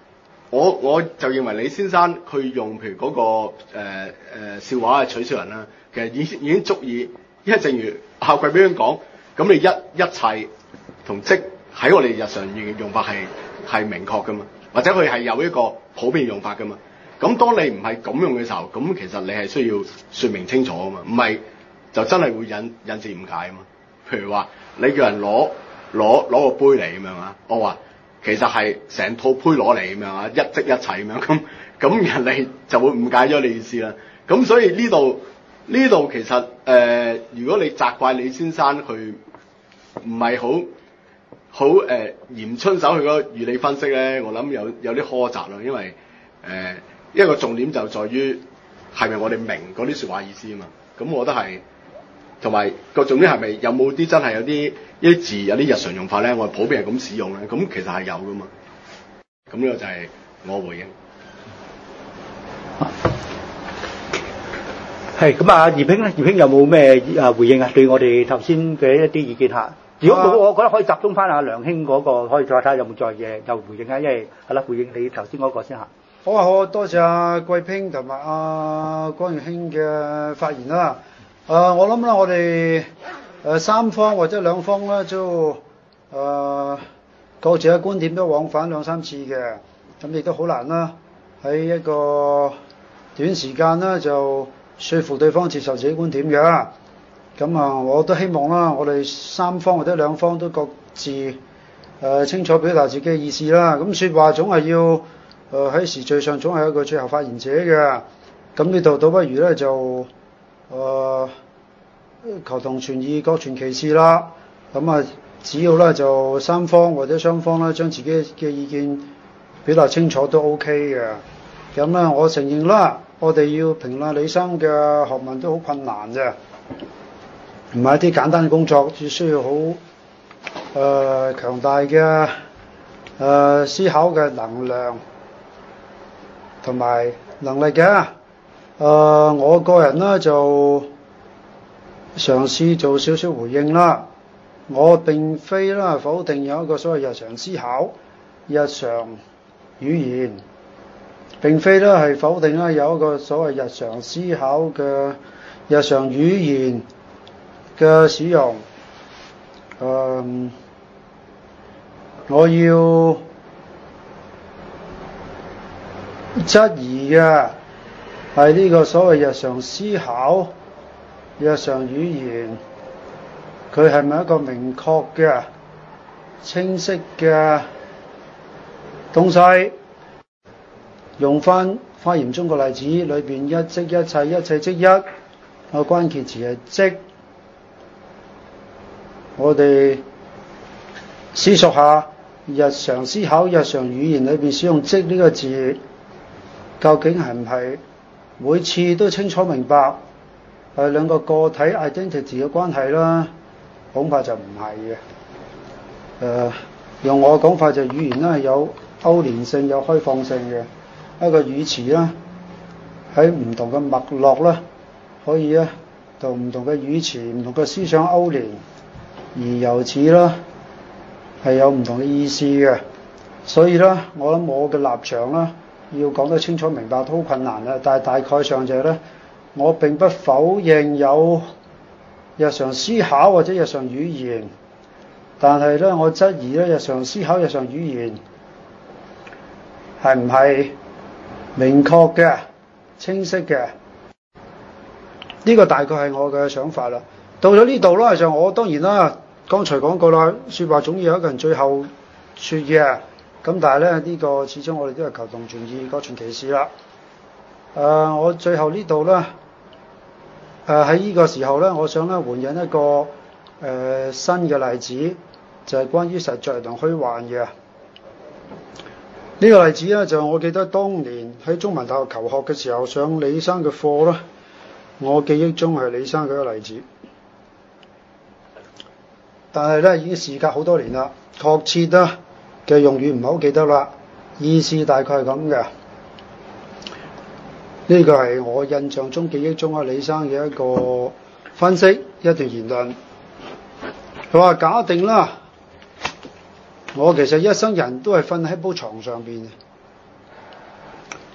我我就認為李先生佢用譬如嗰、那個誒誒、呃呃、笑話去取笑人啦，其實已經已經足以，因為正如夏貴斌講，咁你一一切同即喺我哋日常用用法係係明確噶嘛，或者佢係有一個普遍用法噶嘛。咁當你唔係咁用嘅時候，咁其實你係需要説明清楚啊嘛，唔係就真係會引引致誤解啊嘛。譬如話你叫人攞攞攞個杯嚟咁樣啊，我話其實係成套杯攞嚟咁樣啊，一即一切咁樣，咁咁人哋就會誤解咗你意思啦。咁所以呢度呢度其實誒、呃，如果你責怪李先生佢唔係好好誒嚴遵守佢嗰個語理分析咧，我諗有有啲苛責咯，因為誒、呃、一個重點就在於係咪我哋明嗰啲説話意思啊嘛。咁我覺得係。同埋個重點係咪有冇啲真係有啲一啲字有啲日常用法咧？我哋普遍係咁使用咧，咁其實係有噶嘛。咁呢個就係我回應。 係咁啊，葉兄咧，葉兄有冇咩啊回應啊？對我哋頭先嘅一啲意見嚇。如果冇，我覺得可以集中翻阿梁兄嗰、那個，可以再睇下有冇再嘢有回應啊。因為係啦，回應你頭先嗰個先嚇。 好啊好啊，多謝阿貴平同埋阿江月兄嘅發言啦。誒、呃，我諗啦，我哋誒、呃、三方或者兩方咧，都誒、呃、各自嘅觀點都往返兩三次嘅，咁亦都好難啦。喺一個短時間咧，就說服對方接受自己觀點嘅。咁啊，我都希望啦，我哋三方或者兩方都各自誒、呃、清楚表達自己嘅意思啦。咁説話總係要誒喺、呃、時序上總係有一個最後發言者嘅。咁呢度倒不如咧就。誒、呃，求同存異，各傳其次啦。咁啊，只要咧就三方或者雙方咧將自己嘅意見表達清楚都 OK 嘅。咁咧，我承認啦，我哋要評論李生嘅學問都好困難嘅，唔係一啲簡單嘅工作，只需要好誒強大嘅誒、呃、思考嘅能量同埋能力嘅。誒、呃，我個人咧就嘗試做少少回應啦。我並非啦否定有一個所謂日常思考、日常語言，並非咧係否定咧有一個所謂日常思考嘅日常語言嘅使用。誒、呃，我要質疑嘅係呢個所謂日常思考、日常語言，佢係咪一個明確嘅、清晰嘅東西？用翻花嚴中個例子裏邊，一即一切，一切即一，個關鍵詞係即。我哋思索下日常思考、日常語言裏邊使用即呢個字，究竟係唔係每次都清楚明白係兩個個體 identity 嘅關係啦？恐怕就唔係嘅。誒、呃，用我嘅講法就語言咧係有勾連性、有開放性嘅一個語詞啦，喺唔同嘅脈絡啦，可以咧同唔同嘅語詞、唔同嘅思想勾連，而由此啦係有唔同嘅意思嘅。所以咧，我諗我嘅立場啦，要講得清楚明白都好困難啦，但係大概上就係咧，我並不否認有日常思考或者日常語言，但係咧我質疑咧日常思考、日常語言係唔係明確嘅、清晰嘅？呢個大概係我嘅想法啦。到咗呢度啦，就我當然啦，剛才講過啦，説話總要有一個人最後説嘅。咁但係咧呢、呢個始終我哋都係求同存異，各傳其次啦。誒、呃，我最後呢度咧，誒喺呢個時候咧，我想咧援引一個誒、呃、新嘅例子，就係、是、關於實在同虛幻嘅。呢、呢個例子咧，就我記得當年喺中文大學求學嘅時候上李生嘅課啦，我記憶中係李生嘅一個例子。但係咧已經事隔好多年啦，確切啦嘅用語唔係好記得啦，意思大概係咁嘅。呢個係我印象中、記憶中啊李生嘅一個分析，一段言論。佢話假定啦，我其實一生人都係瞓喺鋪床上邊，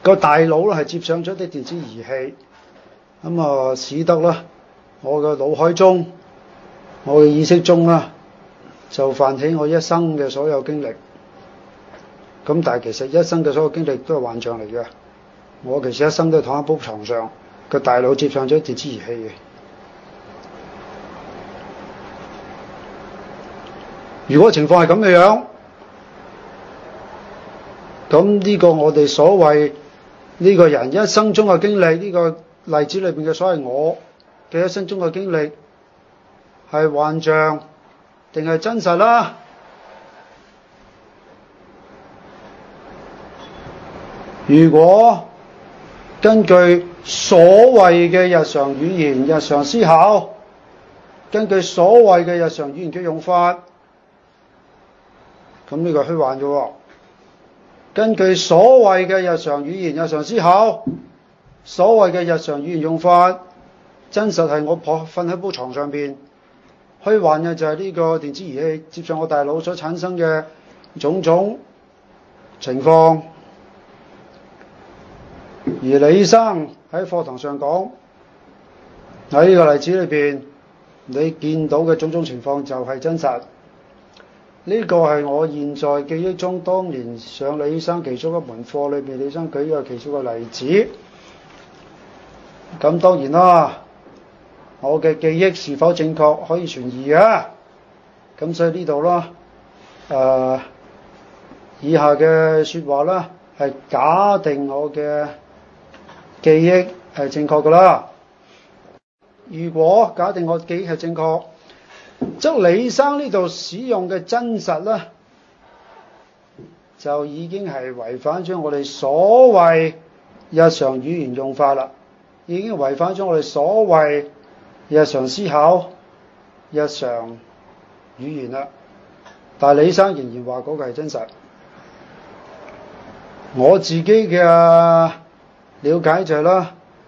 個大腦咧係接上咗啲電子儀器，咁啊使得啦我嘅腦海中、我嘅意識中啦就泛起我一生嘅所有經歷。咁但係其實一生嘅所有經歷都係幻象嚟嘅。我其實一生都係躺喺鋪床上，個大腦接上咗電子儀器嘅。如果情況係咁嘅樣，咁呢個我哋所謂呢個人一生中嘅經歷，呢個例子裏邊嘅所謂我嘅一生中嘅經歷係幻象定係真實啦？如果根據所謂嘅日常語言、日常思考，根據所謂嘅日常語言嘅用法，咁呢個係虛幻嘅喎。根據所謂嘅日常語言、日常思考，所謂嘅日常語言用法，真實係我瞓喺鋪床上邊，虛幻嘅就係呢個電子儀器接上我大腦所產生嘅種種情況。而李醫生喺課堂上講，喺呢個例子裏邊，你見到嘅種種情況就係真實。呢個係我現在記憶中當年上李醫生其中一門課裏邊，李醫生舉嘅其中一個例子。咁當然啦，我嘅記憶是否正確可以存疑啊。咁所以呢度啦，誒、呃，以下嘅說話啦，係假定我嘅記憶係正確㗎啦。如果假定我記憶係正確，即李生呢度使用嘅真實咧，就已經係違反咗我哋所謂日常語言用法啦，已經違反咗我哋所謂日常思考、日常語言啦。但係李生仍然話嗰個係真實。我自己嘅了解就係啦，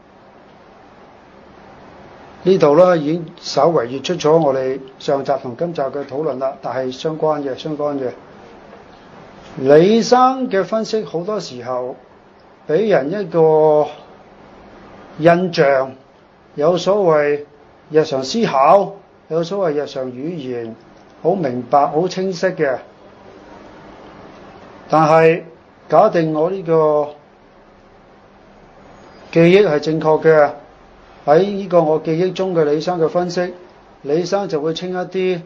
呢度咧已經稍為列出咗我哋上集同今集嘅討論啦，但係相關嘅、相關嘅。李生嘅分析好多時候俾人一個印象，有所謂日常思考，有所謂日常語言，好明白、好清晰嘅。但係假定我呢個記憶係正確嘅，喺呢個我記憶中嘅李生嘅分析，李生就會稱一啲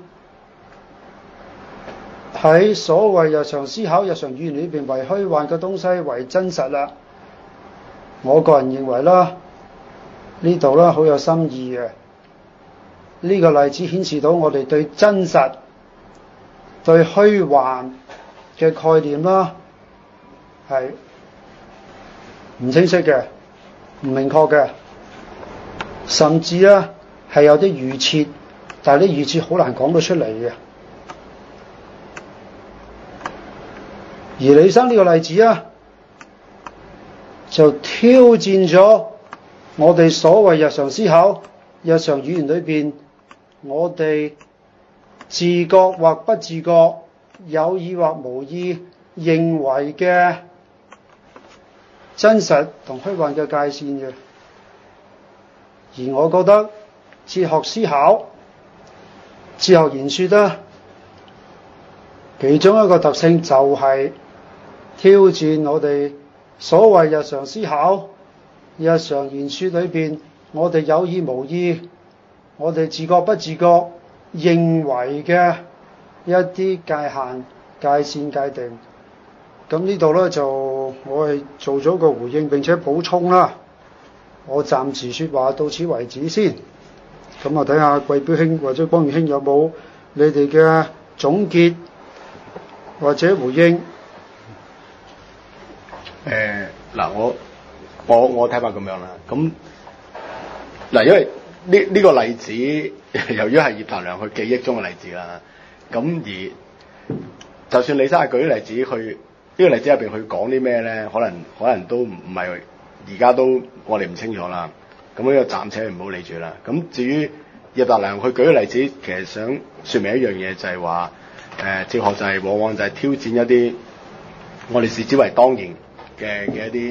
喺所謂日常思考、日常語言裏邊為虛幻嘅東西為真實啦。我個人認為啦，呢度啦好有深意嘅。呢個例子顯示到我哋對真實、對虛幻嘅概念啦係唔清晰嘅、唔明確嘅，甚至咧係有啲預設，但係啲預設好難講到出嚟嘅。而李生呢個例子啊，就挑戰咗我哋所謂日常思考、日常語言裏邊，我哋自覺或不自覺、有意或無意認為嘅真實同虛幻嘅界線嘅。而我覺得哲學思考、哲學言說啦，其中一個特性就係挑戰我哋所謂日常思考、日常言說裏邊，我哋有意無意、我哋自覺不自覺認為嘅一啲界限、界線、界定。咁呢度咧就我係做咗個回應並且補充啦。我暫時說話到此為止先。咁我睇下貴標兄或者光遠兄有冇你哋嘅總結或者回應。 誒嗱、呃，我我我睇法咁樣啦。咁嗱，因為呢呢、呢個例子，由於係葉譚良佢記憶中嘅例子啦，咁而就算李生係舉啲例子去呢、呢個例子入邊去講啲咩咧，可能可能都唔唔係而家都我哋唔清楚啦。咁呢個暫且唔好理住啦。咁至於葉達良佢舉嘅例子，其實想説明一樣嘢，就係話誒哲學就係往往就係挑戰一啲我哋視之為當然嘅嘅一啲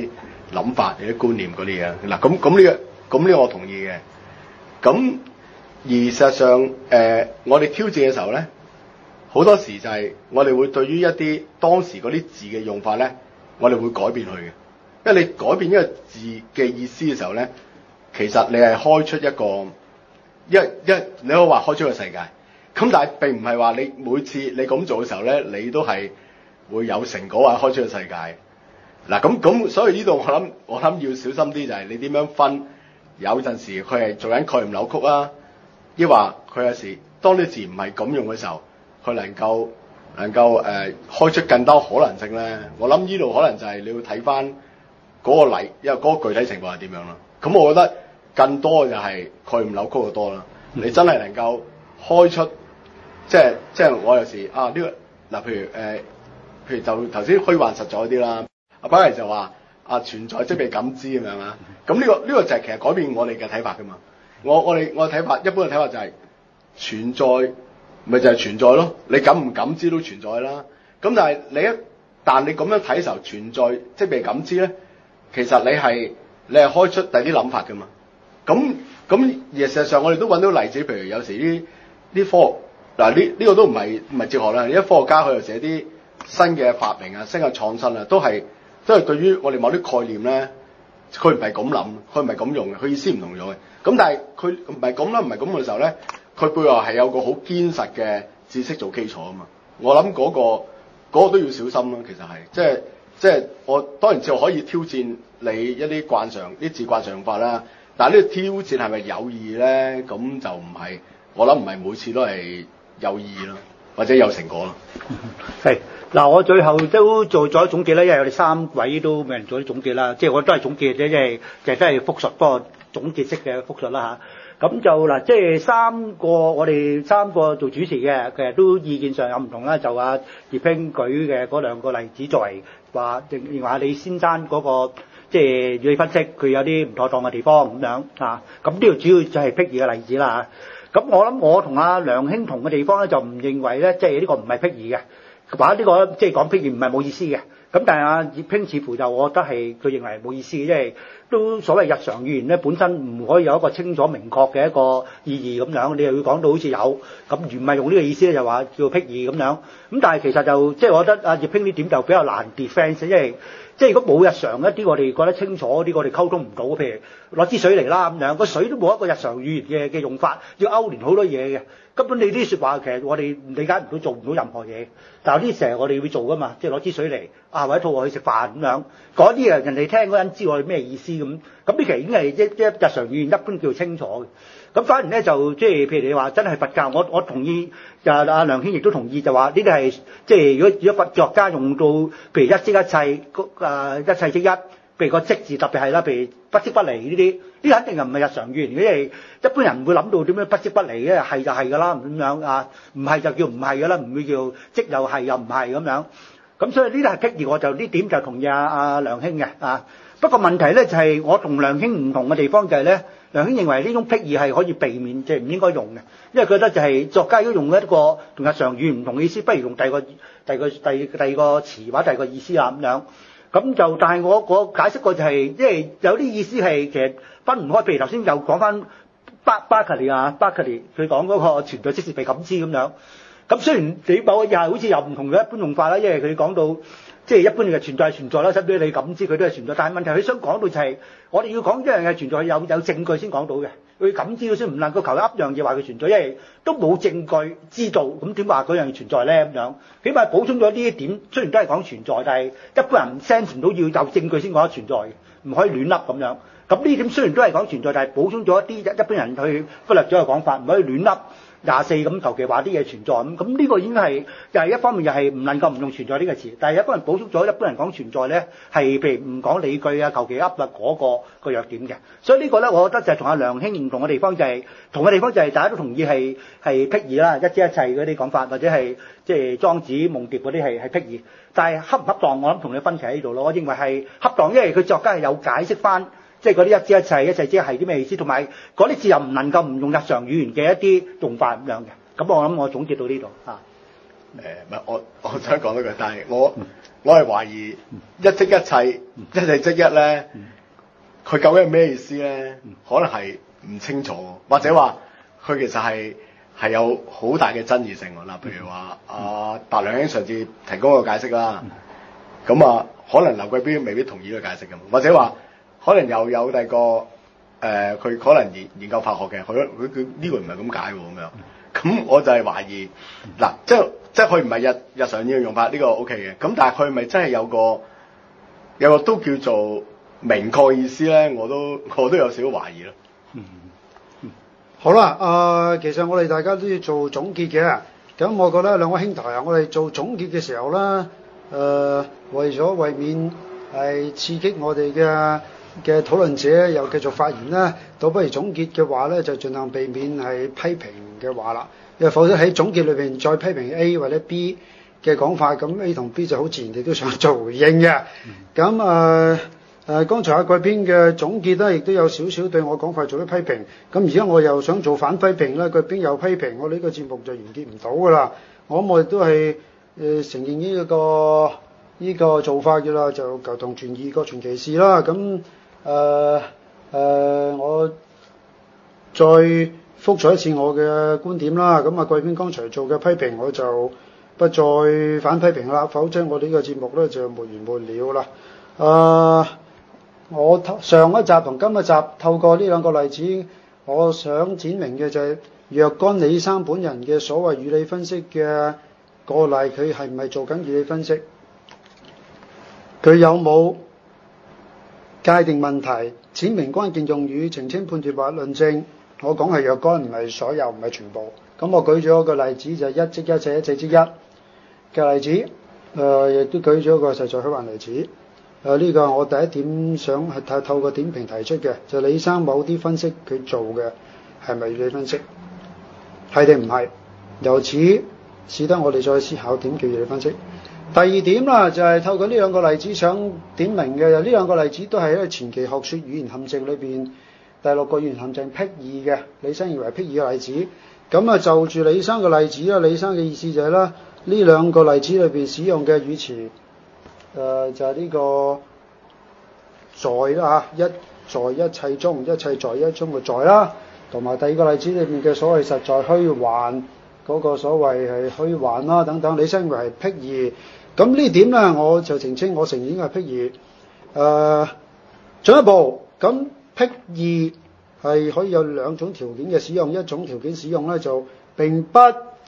諗法、有啲觀念嗰啲嘢。嗱，咁咁呢個咁呢個我同意嘅。咁而事實上，誒、呃、我哋挑戰嘅時候咧，好多時就係我哋會對於一啲當時嗰啲字嘅用法咧，我哋會改變佢嘅。因為你改變一個字嘅意思嘅時候咧，其實你係開出一個一一你可以話開出個世界。咁但係並唔係話你每次你咁做嘅時候咧，你都係會有成果或者開出個世界。嗱，咁咁，所以呢度我諗我諗要小心啲，就係你點樣分。有陣時佢係做緊概念扭曲啊，抑或佢有時當啲字唔係咁用嘅時候，佢能夠能夠誒、呃、開出更多可能性咧。我諗呢度可能就係你要睇翻嗰個例，因為嗰個具體情況係點樣啦。咁我覺得更多就係概念扭曲嘅多啦。你真係能夠開出，即係即係我有時啊呢、這個嗱，譬如誒、呃，譬如就頭先虛幻實在啲啦。阿班人就話啊存在即被感知咁樣啊。咁呢、這個呢、這個就係其實改變我哋嘅睇法噶嘛。我我哋我嘅睇法一般嘅睇法就係存在，咪就係存在咯。你感唔感知都存在啦。咁但係你一但你咁樣睇嘅時候，存在即被感知咧，其實你係你係開出第啲諗法噶嘛。咁咁而事實上我哋都揾到例子，譬如有時啲啲科學嗱呢呢個都唔係唔係哲學啦，啲科學家佢又寫啲新嘅發明啊、新嘅創新啊，都係都係對於我哋某啲概念咧，佢唔係咁諗，佢唔係咁用嘅，佢意思唔同咗嘅。咁但係佢唔係咁啦，唔係咁嘅時候咧，佢背後係有個好堅實嘅知識做基礎啊嘛。我諗嗰個嗰個都要小心咯，其實係即係即係我當然就可以挑戰你一啲慣常啲字慣常用法啦。但係呢個挑戰係咪有意義咧？咁就唔係，我諗唔係每次都係有意義咯，或者有成果咯。 係嗱，我最後都做咗總結啦，因為我哋三位都未人做啲總結啦，即係我都係總結啫，即係就真係複述，不過總結式嘅複述啦嚇。咁就嗱，即係三個我哋三個做主持嘅，其實都意見上有唔同啦。就阿葉興舉嘅嗰兩個例子作為話，認話李先生嗰個。即係要你分析佢有啲唔妥當嘅地方咁樣啊，咁呢個主要就係僻義嘅例子啦嚇。咁我諗我同阿梁興同嘅地方咧，就唔認為咧，即係呢個唔係僻義嘅，話呢個即係講僻義唔係冇意思嘅。咁但係阿葉興似乎就我覺得係佢認為冇意思嘅，即係都所謂日常語言咧本身唔可以有一個清楚明確嘅一個意義咁樣，你又要講到好似有咁，而唔係用呢個意思咧就話叫僻義咁樣。咁但係其實就即係我覺得阿葉興呢點就比較難 defence，因為即係如果冇日常一啲我哋覺得清楚啲，我哋溝通唔到，譬如攞支水嚟啦咁樣，個水都冇一個日常語言嘅嘅用法，要勾連好多嘢嘅，根本你啲説話其實我哋理解唔到，做唔到任何嘢。但係有啲成日我哋會做噶嘛，即係攞支水嚟啊，或者肚餓去食飯咁樣，嗰啲啊人哋聽嗰陣知我哋咩意思咁，咁呢其實已經係一一日常語言一般叫清楚嘅。咁反而咧就即係譬如你話真係佛教，我我同意就阿梁興亦都同意，就話呢啲係即係如果如果佛學家用到譬如一即一切，誒一切即一，譬如個即字特別係啦，譬如不即不離呢啲，呢肯定係唔係日常語言嘅，因為一般人唔會諗到點樣不即不離嘅，係就係㗎啦咁樣啊，唔係就叫唔係㗎啦，唔會叫即又係又唔係咁樣。咁所以呢啲係僻義，我就呢點就同意阿阿梁興嘅啊。不過問題咧就係我同梁興唔同嘅地方就係咧，梁興認為呢種僻義係可以避免，即係唔應該用嘅，因為覺得就係作家如果用一個同日常語言唔同嘅意思，不如用第二個第二個第二第二個詞或者第二個意思啦咁樣。咁就但係我我解釋過就係、是，因為有啲意思係其實分唔開，譬如頭先又講翻巴巴克利啊，巴克利佢講嗰個存在即是被感知咁樣。咁雖然你某個又係好似有唔同嘅一般用法啦，因為佢講到。即係一般嘅存在係存在啦，使俾你感知佢都係存在。但係問題佢想講到就係、是，我哋要講一樣嘢存在有有證據先講到嘅，佢感知到先唔能夠求一樣嘢話佢存在，因為都冇證據知道，咁點話嗰樣嘢存在咧咁樣？起碼補充咗呢一點，雖然都係講存在，但係一般人 sense 唔到要有證據先講得存在，唔可以亂笠咁樣。咁呢點雖然都係講存在，但係補充咗一啲一般人去忽略咗嘅講法，唔可以亂笠。廿四咁求其話啲嘢存在咁，咁呢個已經係又係一方面，又係唔能夠唔用存在呢個詞。但係一般人補充咗，一般人講存在咧係譬如唔講理據啊，求其噏啊嗰個個弱點嘅。所以呢個咧，我覺得就係同阿梁興唔同嘅地方就係、是、同嘅地方就係大家都同意係係僻義啦，一知一切嗰啲講法，或者係即係莊子夢蝶嗰啲係係僻義。但係恰唔恰當，我諗同你分歧喺呢度咯。我認為係恰當，因為佢作家係有解釋翻。即係嗰啲一知一切，一切即係啲咩意思？同埋嗰啲字又唔能夠唔用日常語言嘅一啲用法咁樣嘅。咁我諗我總結到呢度啊。 唔係我我想講多句，但係我我係懷疑一即一切，一切即一咧，佢究竟係咩意思咧？可能係唔清楚，或者話佢其實係係有好大嘅爭議性喎。嗱，譬如話阿達良兄上次提供個解釋啦，咁啊可能劉貴標未必同意個解釋咁，或者話可能又有第二個誒，佢、呃、可能研研究法學嘅，佢佢佢呢個唔係咁解喎咁樣。咁我就係懷疑，嗱，即係即係佢唔係日日常要用法呢、呢個 O K 嘅，咁但係佢咪真係有個有個都叫做明確意思咧？我都我都有少少懷疑咯。 嗯嗯、好啦，誒、呃，其實我哋大家都要做總結嘅，咁我覺得兩位兄台啊，我哋做總結嘅時候咧，誒、呃，為咗為免係刺激我哋嘅嘅討論者又繼續發言啦，倒不如總結嘅話咧，就盡量避免係批評嘅話啦，因為否則喺總結裏邊再批評 A 或者 B 嘅講法，咁 A 同 B 就好自然地都想做回應嘅。咁誒誒，剛才阿貴編嘅總結咧，亦都有少少對我講法做咗批評。咁而家我又想做反批評咧，貴編又批評，我哋呢個節目就完結唔到噶啦。我諗我亦都係誒、呃、承認呢、這、一個呢、這個做法嘅啦，就求同存異，各存其事啦。咁誒誒，我再複述一次我嘅觀點啦。咁啊，貴編剛才做嘅批評，我就不再反批評啦，否則我哋呢個節目咧就沒完沒了啦。誒、呃，我上一集同今一集透過呢兩個例子，我想展明嘅就係若干李生本人嘅所謂語理分析嘅個例，佢係唔係做緊語理分析？佢有冇界定問題、闡明關鍵用語、澄清判斷或論證？我講係若干，唔係所有，唔係全部。咁我舉咗個例子就係、一即一切一切之一嘅例子，誒、呃、亦都舉咗個實在虛幻例子。誒、呃、呢、這個我第一點想係透透過點評提出嘅，就係、李生某啲分析佢做嘅係咪語理分析？係定唔係？由此使得我哋再思考點叫語理分析。第二點啦，就係、是、透過呢兩個例子想點明嘅，呢兩個例子都係喺前期學說語言陷阱裏邊第六個語言陷阱僻義嘅，李生認為僻義嘅例子。咁啊就住李生嘅例子啦，李生嘅意思就係、是、啦，呢兩個例子裏邊使用嘅語詞，誒、呃、就係、是、呢個在啦嚇，一在一切中，一切在一中嘅在啦，同埋第二個例子裏面嘅所謂實在虛幻嗰個所謂係虛幻啦等等，李生認為係僻義。咁呢點咧，我就澄清，我承認係僻義。誒、呃，進一步咁僻義係可以有兩種條件嘅使用，一種條件使用咧就並不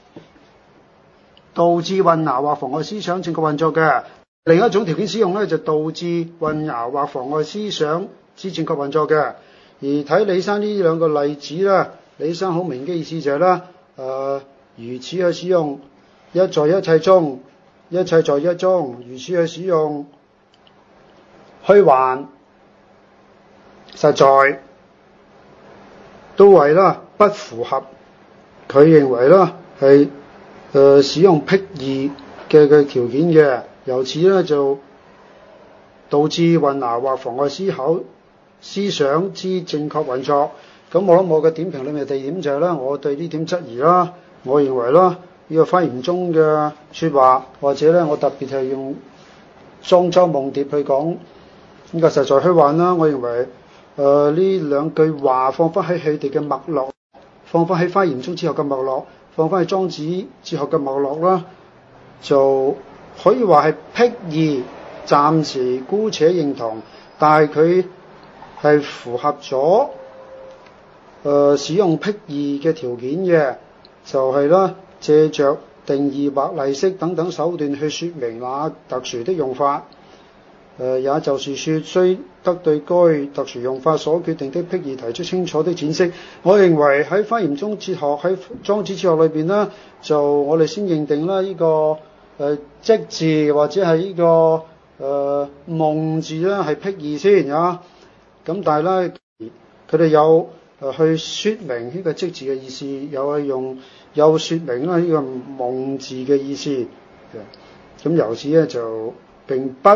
導致混淆或妨礙思想正確運作嘅，另一種條件使用咧就導致混淆或妨礙思想之正確運作嘅。而睇李生呢兩個例子咧，李生好明嘅意思就係、是、啦，誒、呃、如此去使用一在一切中，一切在一中，如此去使用虛幻實在，都係啦不符合佢認為啦係誒使用僻義嘅嘅條件嘅，由此咧就導致混淆或妨礙思考思想之正確運作。咁我諗我嘅點評裏面第二點就係、是、咧，我對呢點質疑啦。我認為啦，呢、這個花言中嘅說話，或者咧我特別係用莊周夢蝶去講呢個實在虛幻啦。我認為誒呢兩句話放翻喺佢哋嘅脈絡，放翻喺花言中哲學嘅脈絡，放翻喺莊子哲學嘅脈絡啦，就可以話係僻義，暫時姑且認同，但係佢係符合咗誒、呃、使用僻義嘅條件嘅，就係、是、啦，借着定義或例式等等手段去說明那特殊的用法。誒、呃，也就是說，須得對該特殊用法所決定的僻義提出清楚的闡釋。我認為喺花言中哲學喺莊子哲學裏邊呢，就我哋先認定啦呢、這個誒即、呃、字或者係呢、這個誒、呃、夢字咧係僻義先啊。咁但係咧，佢哋有誒、呃、去說明呢個即字嘅意思，有係用有說明啦呢個夢字嘅意思嘅。咁由此咧就並不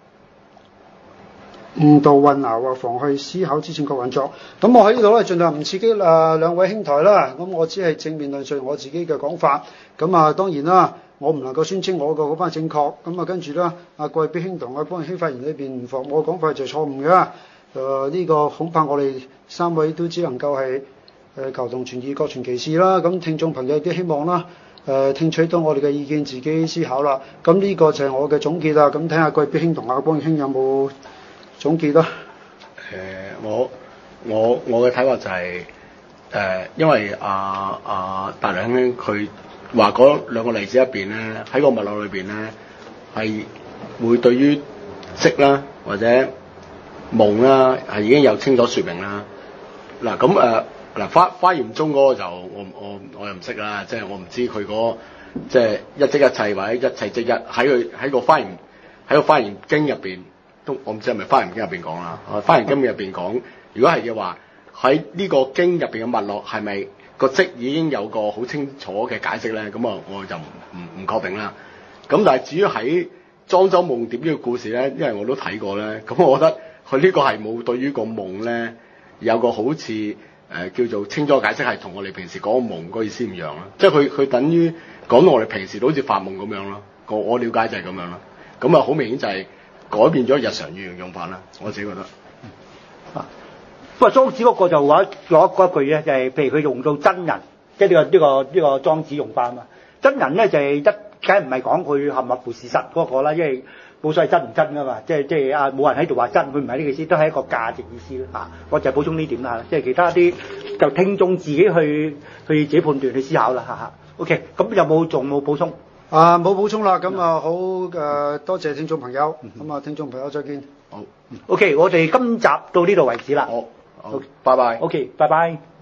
誤導混淆或妨礙思考之正確運作。咁我喺呢度咧盡量唔刺激啊兩位兄台啦。咁我只係正面論述我自己嘅講法。咁啊當然啦， 我唔能夠宣稱我個嗰班正確。咁啊跟住咧，阿貴必興同阿江興發言裏邊唔妨我講法就係錯誤嘅。誒、呃、呢、這個恐怕我哋三位都只能夠係誒求同存異，各存其是啦。咁聽眾朋友亦都希望啦。誒、呃、聽取到我哋嘅意見，自己思考啦。咁呢個就係我嘅總結啦。咁睇下貴必興同阿江興有冇總結啦。 誒、呃，我我我嘅睇法就係、是、誒、呃，因為阿阿達良咧，佢話嗰兩個例子入邊咧，喺個脈絡裏邊咧，係會對於色啦或者夢啦係已經有清楚説明啦。嗱咁誒。嗱，花花言中嗰個就我我我又唔識啦，即係我唔知佢嗰個即係一即一切或者一切即一，喺佢喺個花言喺個花言經入邊都我唔知係咪花言經入邊講啦。啊，花言經入邊講，如果係嘅話，喺呢個經入邊嘅脈絡係咪個即已經有個好清楚嘅解釋咧？咁啊，我就唔唔唔確定啦。咁但係至於喺莊周夢蝶呢個故事咧，因為我都睇過咧，咁我覺得佢呢個係冇對於個夢咧有個好似。誒、呃、叫做清楚解釋係同我哋平時講個夢嗰意思唔一樣啦，即係佢佢等於講到我哋平時都好似發夢咁樣咯。個我了解就係咁樣啦。咁啊好明顯就係改變咗日常語言用法啦。我自己覺得。 啊，不過莊子嗰個就話攞嗰一句咧，就係、是、譬如佢用到真人，即係呢個呢、這個呢、這個莊子用法啊嘛。真人咧就係、是、一梗係唔係講佢合唔合乎事實嗰個啦，因為。冇所謂真唔真噶嘛，即係即係啊冇人喺度話真，佢唔係呢個意思，都係一個價值意思咯嚇。我就補充呢點啦，即係其他啲就聽眾自己去去自己判斷去思考啦嚇嚇。OK，咁有冇仲冇補充？ 啊冇補充啦，咁啊好誒、呃、多謝聽眾朋友，咁啊聽眾朋友再見。 好 ，OK，我哋今集到呢度為止啦。 好，好，拜拜。 OK，拜拜。